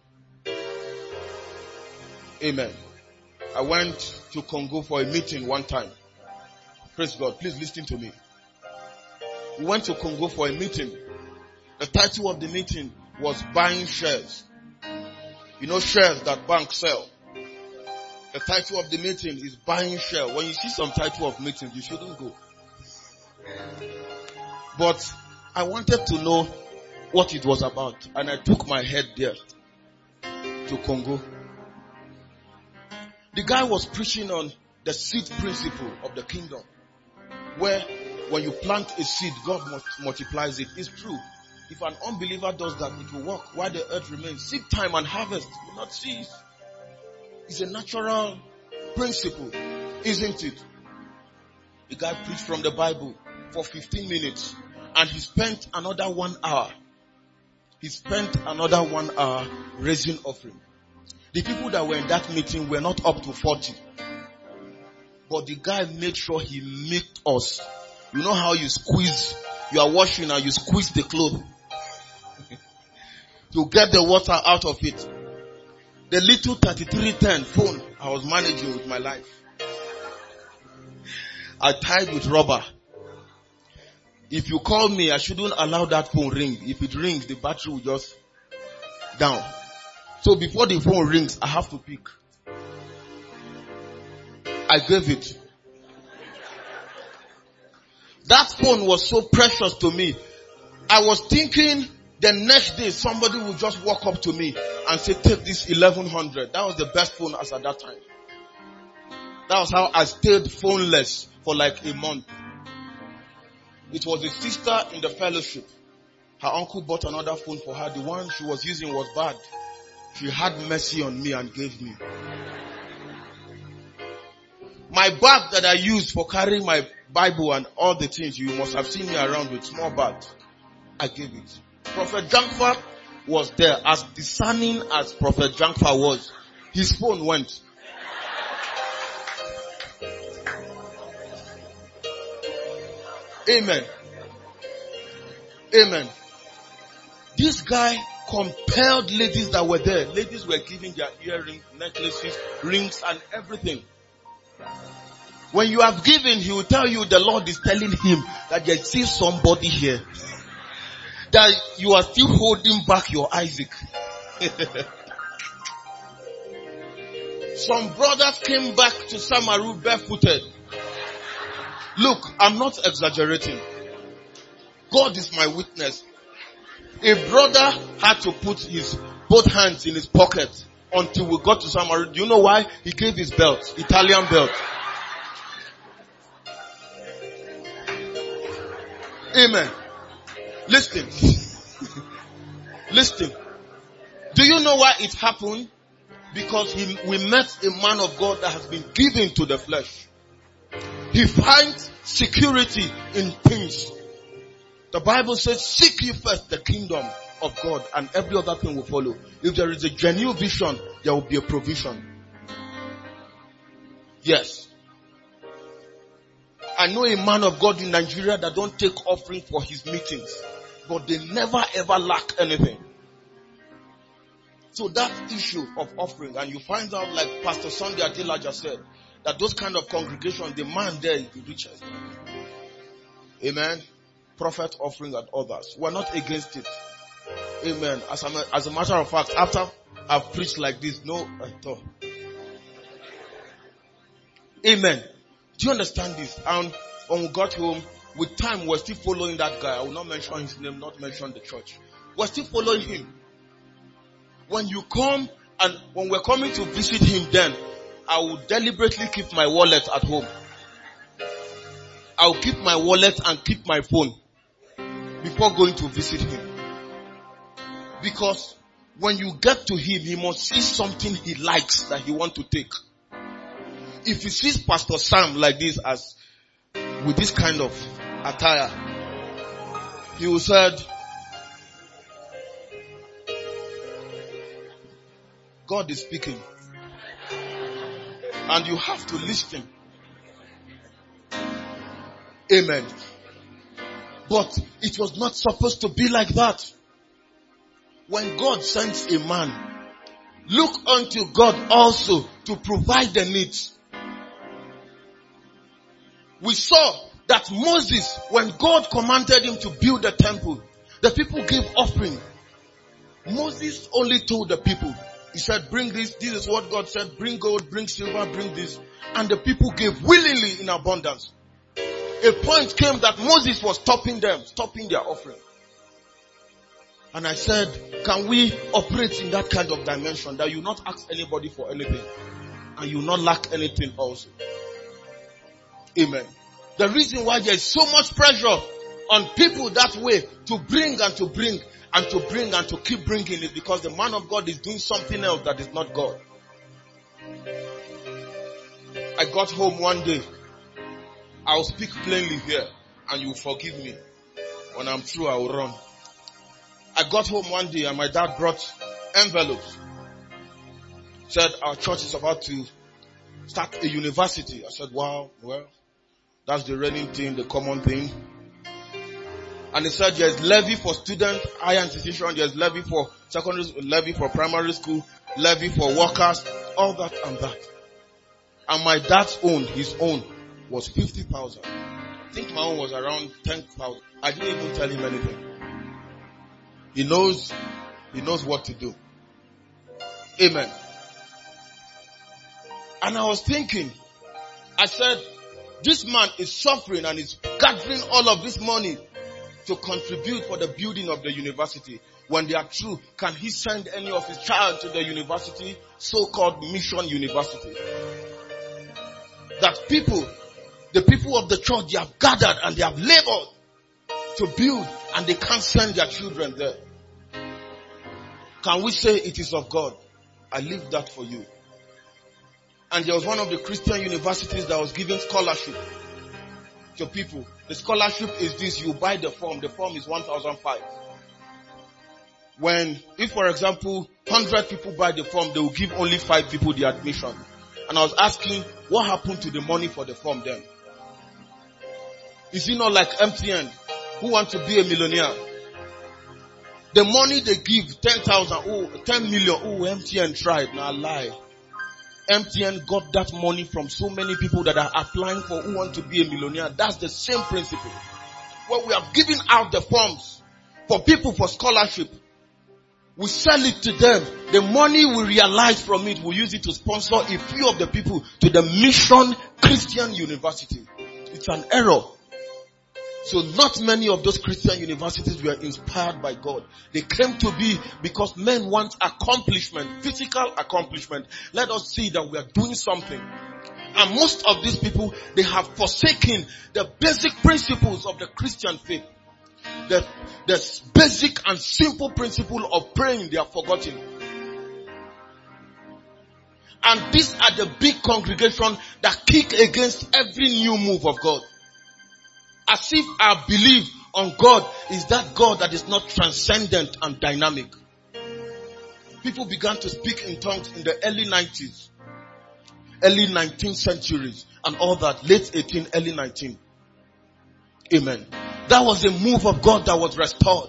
Amen. I went to Congo for a meeting one time. Praise God. Please listen to me. We went to Congo for a meeting. The title of the meeting was Buying Shares. You know shares that banks sell. The title of the meeting is Buying Shares. When you see some title of meetings, you shouldn't go. But I wanted to know what it was about. And I took my head there to Congo. The guy was preaching on the seed principle of the kingdom. Where when you plant a seed, God multiplies it. It's true. If an unbeliever does that, it will work while the earth remains. Seed time and harvest will not cease. It's a natural principle, isn't it? The guy preached from the Bible for 15 minutes and he spent another 1 hour. He spent another 1 hour raising offering. The people that were in that meeting were not up to 40. But the guy made sure he milked us. You know how you squeeze, you are washing and you squeeze the cloth to get the water out of it. The little 3310 phone I was managing with my life, I tied with rubber. If you call me, I shouldn't allow that phone ring. If it rings, the battery will just down. So before the phone rings, I have to pick. I gave it. That phone was so precious to me. I was thinking the next day somebody would just walk up to me and say, take this 1100. That was the best phone as at that time. That was how I stayed phoneless for like a month. It was a sister in the fellowship. Her uncle bought another phone for her. The one she was using was bad. She had mercy on me and gave me. My bag that I used for carrying my Bible and all the things, you must have seen me around with small bags. I gave it. Prophet Jankfa was there. As discerning as Prophet Jankfa was, his phone went. Amen. Amen. This guy compelled ladies that were there. Ladies were giving their earrings, necklaces, rings, and everything. When you have given, he will tell you the Lord is telling him that there is still somebody here. That you are still holding back your Isaac. Some brothers came back to Samaru barefooted. Look, I'm not exaggerating. God is my witness. A brother had to put his both hands in his pocket until we got to Samaru. Do you know why? He gave his belt, Italian belt. Amen. Listen. Listen. Do you know why it happened? Because we met a man of God that has been given to the flesh. He finds security in things. The Bible says, seek ye first the kingdom of God and every other thing will follow. If there is a genuine vision, there will be a provision. Yes. I know a man of God in Nigeria that don't take offering for his meetings, but they never ever lack anything. So that issue of offering, and you find out, like Pastor Sunday Adela just said, that those kind of congregations, the man there is the richest. Amen. Prophet offering and others. We're not against it. Amen. As a matter of fact, after I've preached like this, no, I thought. Amen. Do you understand this? And when we got home, with time, we're still following that guy. I will not mention his name, not mention the church. We're still following him. When you come, and when we're coming to visit him then, I will deliberately keep my wallet at home. I'll keep my wallet and keep my phone before going to visit him. Because when you get to him, he must see something he likes that he wants to take. If he sees Pastor Sam like this, as with this kind of attire, he will say, God is speaking. And you have to listen. Amen. But it was not supposed to be like that. When God sends a man, look unto God also to provide the needs. We saw that Moses, when God commanded him to build the temple, the people gave offering. Moses only told the people, he said, bring this is what God said, bring gold, bring silver, bring this. And the people gave willingly in abundance. A point came that Moses was stopping their offering. And I said, can we operate in that kind of dimension that you not ask anybody for anything and you not lack anything also? Amen. The reason why there is so much pressure on people that way to bring and to bring and to bring and to keep bringing is because the man of God is doing something else that is not God. I got home one day. I'll speak plainly here and you will forgive me. When I'm through, I will run. I got home one day and my dad brought envelopes. Said our church is about to start a university. I said, wow, well, that's the reigning thing, the common thing. And he said there's levy for student, higher institution, there's levy for secondary, levy for primary school, levy for workers, all that and that. And my dad's own, his own, was 50,000. I think my own was around 10,000. I didn't even tell him anything. He knows what to do. Amen. And I was thinking, I said, this man is suffering and is gathering all of this money to contribute for the building of the university. When they are through, can he send any of his child to the university, so-called mission university? That the people of the church, they have gathered and they have labored to build and they can't send their children there. Can we say it is of God? I leave that for you. And there was one of the Christian universities that was giving scholarship to people. The scholarship is this: you buy the form. The form is 1,500. If for example 100 people buy the form, they will give only 5 people the admission. And I was asking, what happened to the money for the form then? Is it not like MTN who want to be a millionaire? The money they give, 10,000, 10 million, MTN tried. Now lie. MTN got that money from so many people that are applying for who want to be a millionaire. That's the same principle. When we are giving out the forms for people for scholarship, we sell it to them. The money we realize from it, we use it to sponsor a few of the people to the Mission Christian University. It's an error. So not many of those Christian universities were inspired by God. They came to be because men want accomplishment, physical accomplishment. Let us see that we are doing something. And most of these people, they have forsaken the basic principles of the Christian faith. The basic and simple principle of praying, they are forgotten. And these are the big congregations that kick against every new move of God. As if our belief on God is that God that is not transcendent and dynamic. People began to speak in tongues in the early 90s, early 19th centuries, and all that, late 18, early 19. Amen. That was a move of God that was restored.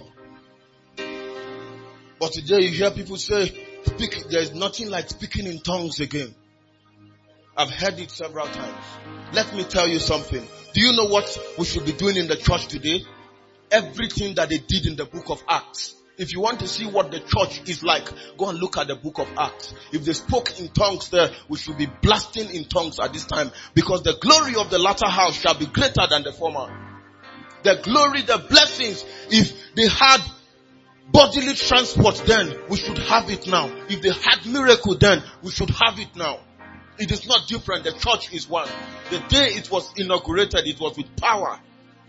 But today you hear people say, there is nothing like speaking in tongues again. I've heard it several times. Let me tell you something. Do you know what we should be doing in the church today? Everything that they did in the book of Acts. If you want to see what the church is like, go and look at the book of Acts. If they spoke in tongues there, we should be blasting in tongues at this time. Because the glory of the latter house shall be greater than the former. The glory, the blessings, if they had bodily transport then, we should have it now. If they had miracle then, we should have it now. It is not different. The church is one. The day it was inaugurated, it was with power.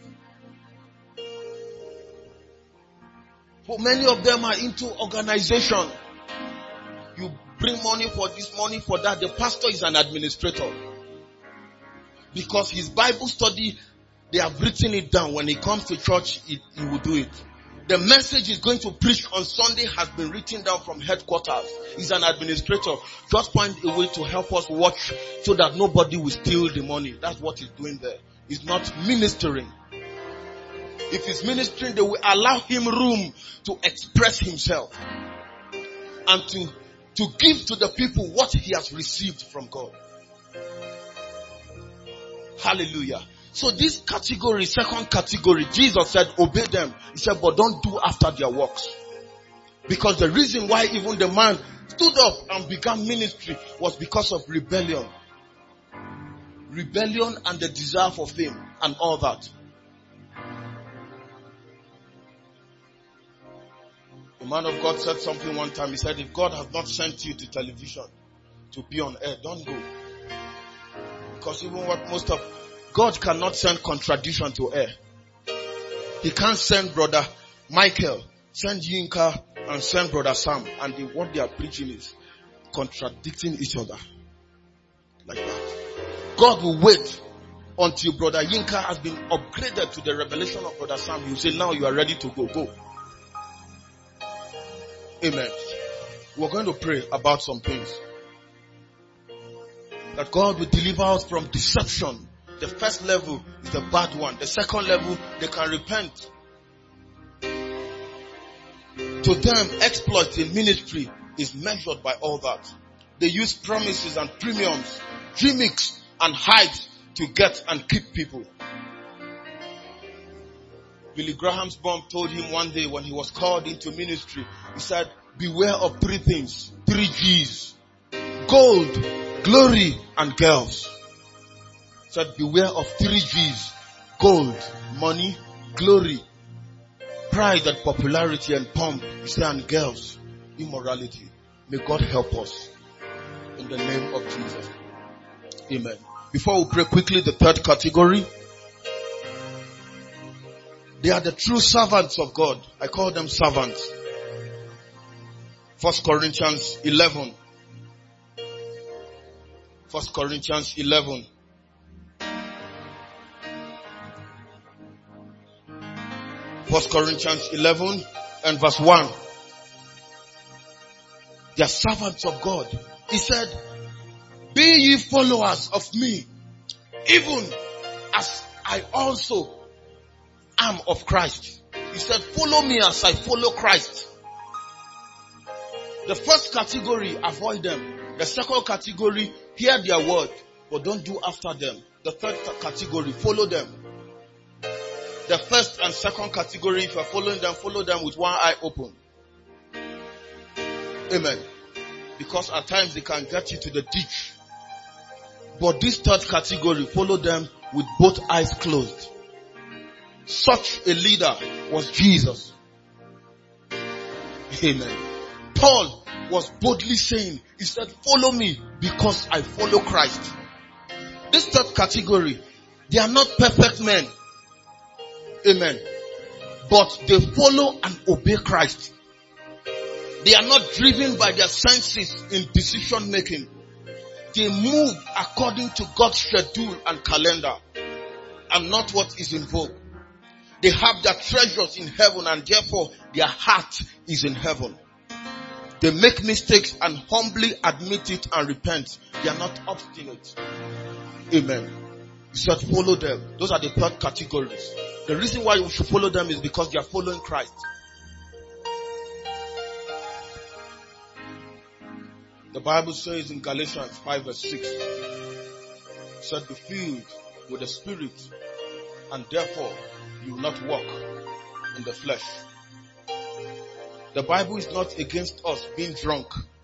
But many of them are into organization. You bring money for this, money for that. The pastor is an administrator. Because his Bible study, they have written it down. When he comes to church, he will do it. The message he's going to preach on Sunday has been written down from headquarters. He's an administrator. Just find a way to help us watch so that nobody will steal the money. That's what he's doing there. He's not ministering. If he's ministering, they will allow him room to express himself and to give to the people what he has received from God. Hallelujah. So this category, second category, Jesus said, obey them. He said, but don't do after their works. Because the reason why even the man stood up and began ministry was because of rebellion. Rebellion and the desire for fame and all that. The man of God said something one time. He said, if God has not sent you to television to be on air, don't go. Because even what most of God cannot send contradiction to air. He can't send brother Michael, send Yinka, and send brother Sam. And what they are preaching is contradicting each other. Like that. God will wait until brother Yinka has been upgraded to the revelation of brother Sam. You say, now you are ready to go. Go. Amen. We're going to pray about some things. That God will deliver us from deception. The first level is the bad one. The second level, they can repent. To them, exploit in ministry is measured by all that. They use promises and premiums, gimmicks and hypes to get and keep people. Billy Graham's mom told him one day when he was called into ministry, he said, beware of three things, 3 G's. Gold, glory, and girls. Said, beware of 3 G's. Gold, money, glory, pride and popularity and pomp. He said, and girls, immorality. May God help us. In the name of Jesus. Amen. Before we pray quickly, the third category. They are the true servants of God. I call them servants. 1 Corinthians 11. 1 Corinthians 11. 1 Corinthians 11 and verse 1. They are servants of God. He said, be ye followers of me, even as I also arm of Christ. He said, follow me as I follow Christ. The first category, avoid them. The second category, hear their word, but don't do after them. The third category, follow them. The first and second category, if you are following them, follow them with one eye open. Amen. Because at times they can get you to the ditch. But this third category, follow them with both eyes closed. Such a leader was Jesus. Amen. Paul was boldly saying, he said, follow me because I follow Christ. This third category, they are not perfect men. Amen. But they follow and obey Christ. They are not driven by their senses in decision making. They move according to God's schedule and calendar and not what is in vogue. They have their treasures in heaven and therefore their heart is in heaven. They make mistakes and humbly admit it and repent. They are not obstinate. Amen. You should follow them. Those are the third categories. The reason why you should follow them is because they are following Christ. The Bible says in Galatians 5 verse 6, it said, be filled with the Spirit, and therefore you will not walk in the flesh. The Bible is not against us being drunk.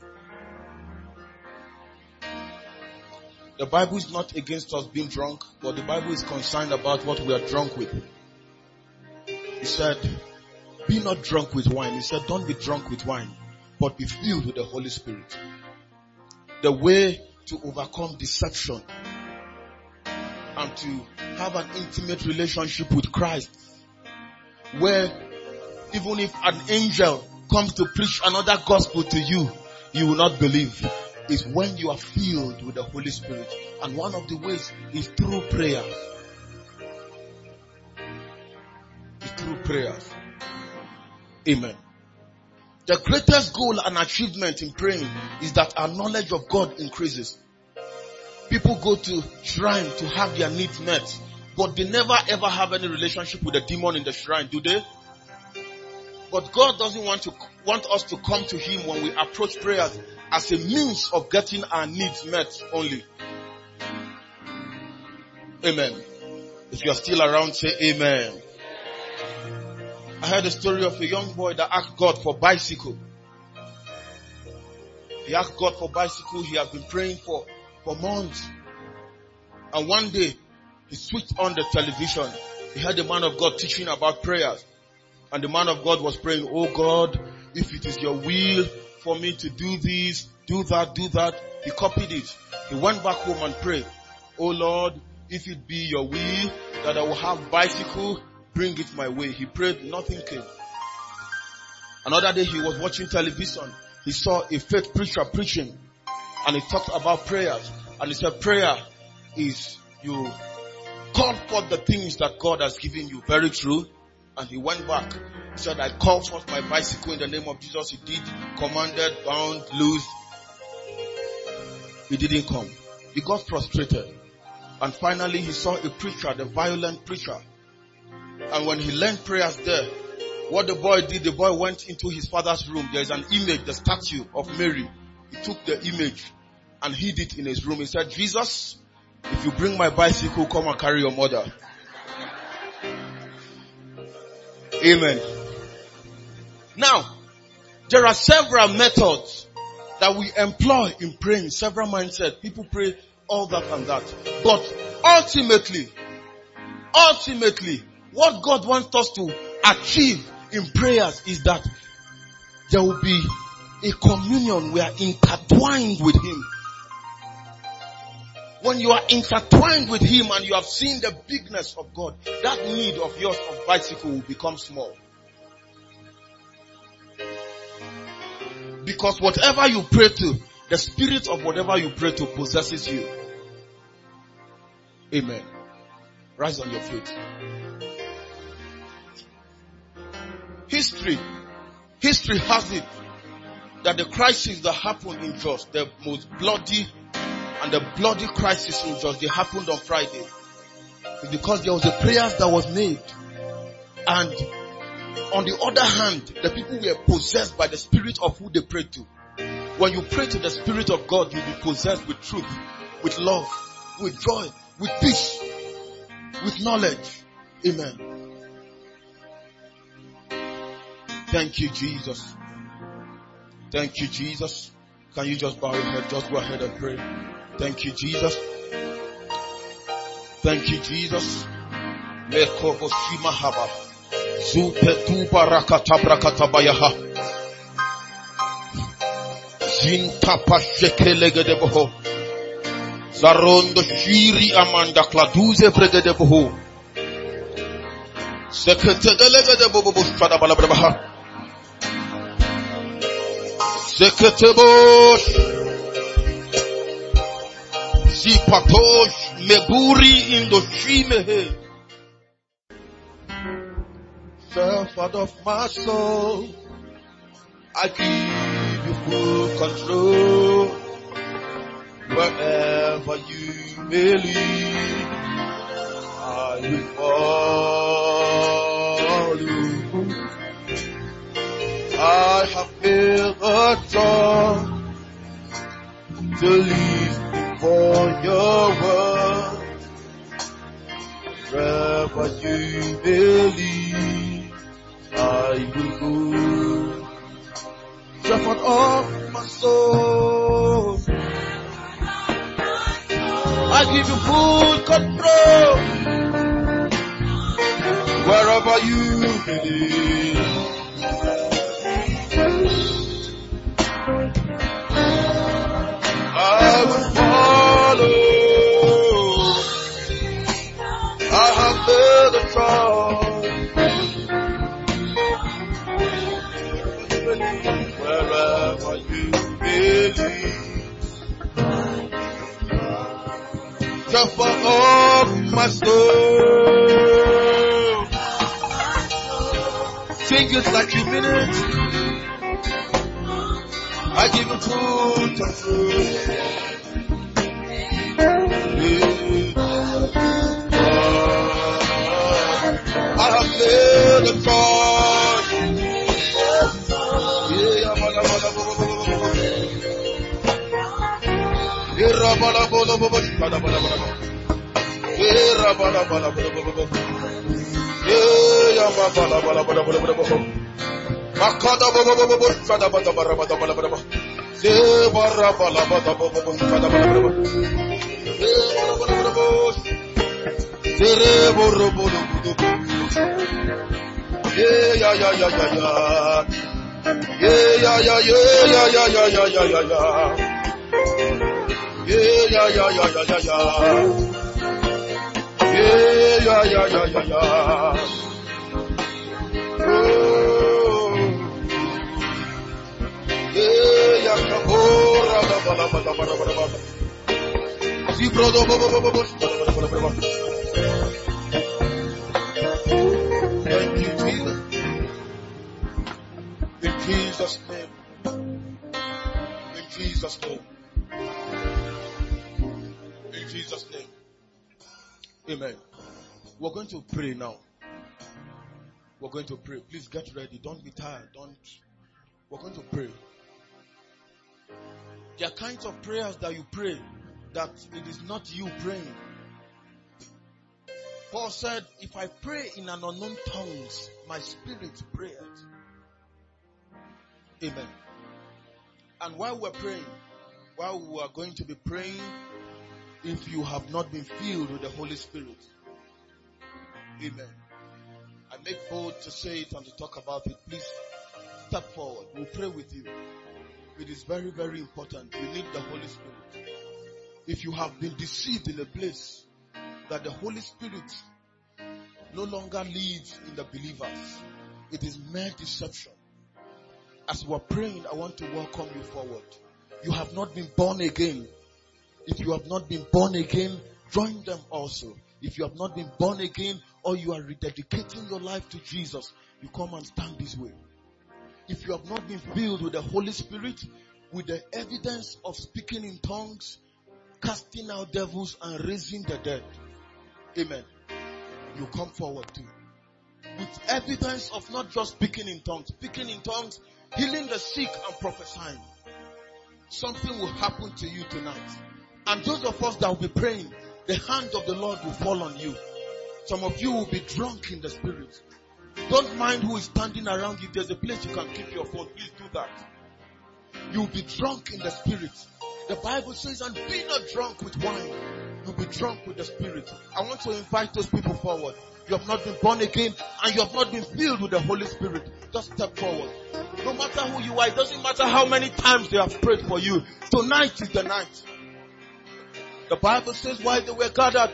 The Bible is not against us being drunk, but the Bible is concerned about what we are drunk with. He said, be not drunk with wine. He said, don't be drunk with wine, but be filled with the Holy Spirit. The way to overcome deception and to have an intimate relationship with Christ, where even if an angel comes to preach another gospel to you, you will not believe, is when you are filled with the Holy Spirit. And one of the ways is through prayer. It's through prayers. Amen. The greatest goal and achievement in praying is that our knowledge of God increases. People go to shrine to have their needs met, but they never ever have any relationship with the demon in the shrine, do they? But God doesn't want us to come to Him when we approach prayers as a means of getting our needs met only. Amen. If you are still around, say amen. I heard a story of a young boy that asked God for bicycle. He asked God for bicycle. He has been praying for months. And one day, he switched on the television. He heard the man of God teaching about prayers. And the man of God was praying, oh God, if it is your will for me to do this, do that. He copied it. He went back home and prayed, oh Lord, if it be your will that I will have bicycle, bring it my way. He prayed, nothing came. Another day he was watching television. He saw a faith preacher preaching. And he talked about prayers. And he said, prayer is you call forth the things that God has given you. Very true. And he went back. He said, I call forth my bicycle in the name of Jesus. He did, commanded, bound, loosed. He didn't come. He got frustrated. And finally he saw a preacher, the violent preacher. And when he learned prayers there, what the boy did, the boy went into his father's room. There is an image, the statue of Mary. He took the image and hid it in his room. He said, Jesus, if you bring my bicycle, come and carry your mother. Amen. Now, there are several methods that we employ in praying, several mindsets. People pray all that and that. But ultimately, what God wants us to achieve in prayers is that there will be a communion. We are intertwined with Him. When you are intertwined with Him and you have seen the bigness of God, that need of yours of bicycle will become small. Because whatever you pray to, the spirit of whatever you pray to possesses you. Amen. Rise on your feet. History has it that the crisis that happened in Jos, the most bloody and the bloody crisis in Jos, they happened on Friday. It's because there was a prayer that was made. And on the other hand, the people were possessed by the spirit of who they prayed to. When you pray to the Spirit of God, you'll be possessed with truth, with love, with joy, with peace, with knowledge. Amen. Thank you, Jesus. Thank you, Jesus. Can you just bow your head? Just go ahead and pray. Thank you, Jesus. Thank you, Jesus. Zintapa shekelegedeboho. Zarondo shiri amanda kladuze bregedeboho. Seketegelegedebobo shadabalabrabaha. Seketebosh. Zipatosh meguri indoshimehe. Shepherd of my soul, I give you full control. Wherever you may lead, I will follow. I have made a choice to live for your word. Wherever you may lead, I will go. Shepherd of my soul, I give you full control. Wherever you believe, I will follow. I have made a choice. Wherever you believe. Shepherd of my soul. Sing it like you mean it. I give you full control. I have made a choice. Thank you, Jesus. In Jesus' name. In Jesus' name. In Jesus' name. Amen. We're going to pray now. We're going to pray. Please get ready. Don't be tired. We're going to pray. There are kinds of prayers that you pray that it is not you praying. Paul said, if I pray in an unknown tongues, my spirit prayeth. Amen. And while we're praying, while we are going to be praying, if you have not been filled with the Holy Spirit, amen. I make bold to say it and to talk about it. Please step forward. We'll pray with you. It is very, very important. You need the Holy Spirit. If you have been deceived in a place that the Holy Spirit no longer lives in the believers, it is mere deception. As we're praying, I want to welcome you forward. You have not been born again. If you have not been born again, join them also. If you have not been born again, or you are rededicating your life to Jesus, you come and stand this way. If you have not been filled with the Holy Spirit, with the evidence of speaking in tongues, casting out devils and raising the dead, amen, you come forward too. with evidence of not just speaking in tongues, healing the sick and prophesying. Something will happen to you tonight. And those of us that will be praying, the hand of the Lord will fall on you. Some of you will be drunk in the spirit. Don't mind who is standing around you. If there's a place you can keep your phone, please do that. You'll be drunk in the spirit. The Bible says, and be not drunk with wine. You'll be drunk with the spirit. I want to invite those people forward. You have not been born again and you have not been filled with the Holy Spirit. Just step forward. No matter who you are, it doesn't matter how many times they have prayed for you. Tonight is the night. The Bible says while they were gathered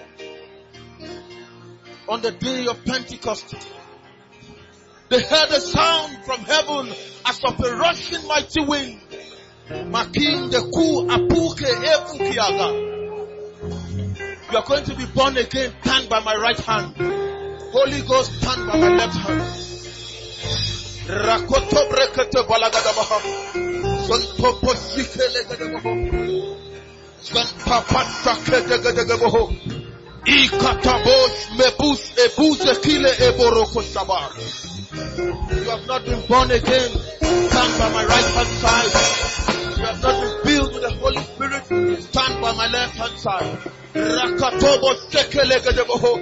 on the day of Pentecost, they heard a sound from heaven as of a rushing mighty wind. Makin de ku apuke epukiaga. You are going to be born again. Stand by my right hand. Holy Ghost, stand by my left hand. Rakoto brekete balagadabaha. Santo posike legadabaha. Santa patake degadabaha. Ikatabosh mebus ebuse kile eboroko shabar. You have not been born again. Stand by my right hand side. You have not been filled with the Holy Spirit. Stand by my left hand side. Rakatobo shekelegedeboho.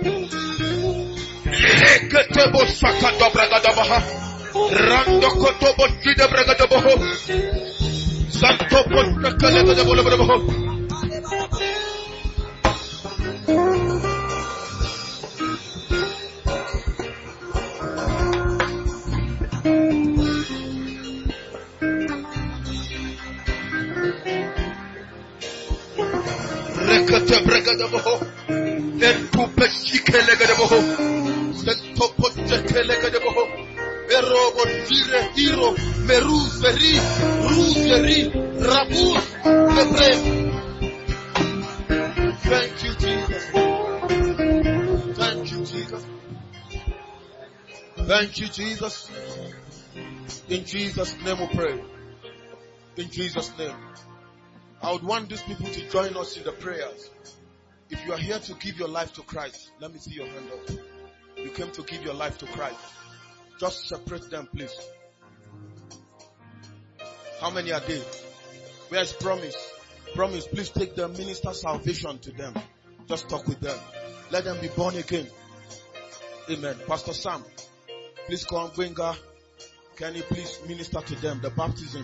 Leketebo sakado bragadabaha. Rando kotobo shide bragadaboho. Santobo shekelegedeboho. Rekete bragadaboho. Entupe shikelegedeboho. Santobo shekelegedeboho. Erobo dire hiro meruzeri ruzeri rabu lebre. Thank you, Jesus. Thank you, Jesus. Thank you, Jesus. In Jesus' name we pray. In Jesus' name. I would want these people to join us in the prayers. If you are here to give your life to Christ, let me see your hand up. You came to give your life to Christ. Just separate them, please. How many are there? Where is Promise? Promise, please take them, minister salvation to them. Just talk with them. Let them be born again. Amen. Pastor Sam, please come. Gwenga, can you please minister to them? The baptism.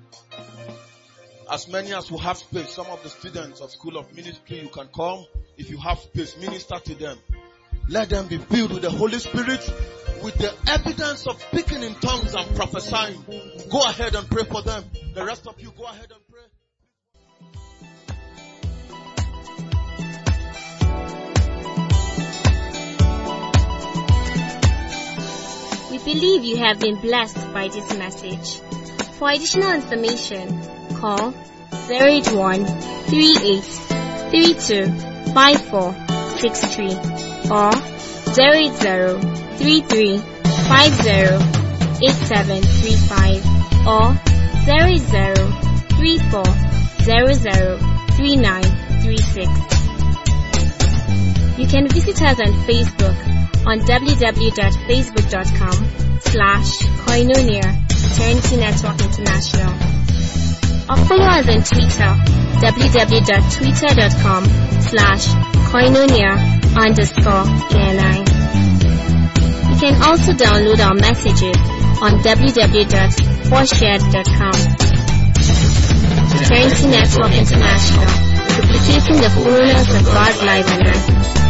As many as will have space, some of the students of School of Ministry, you can come. If you have space, minister to them. Let them be filled with the Holy Spirit, with the evidence of speaking in tongues and prophesying. Go ahead and pray for them. The rest of you, go ahead and pray. We believe you have been blessed by this message. For additional information, call 081-3832-5463 or 080-3350-8735 or 080-3400-3936. You can visit us on Facebook on www.facebook.com/Koinonia Eternity Network International. Or follow us on Twitter, www.twitter.com/Koinonia_ENI. You can also download our messages on www.forshared.com. Eternity Network International, duplicating the fullness of God's life on earth.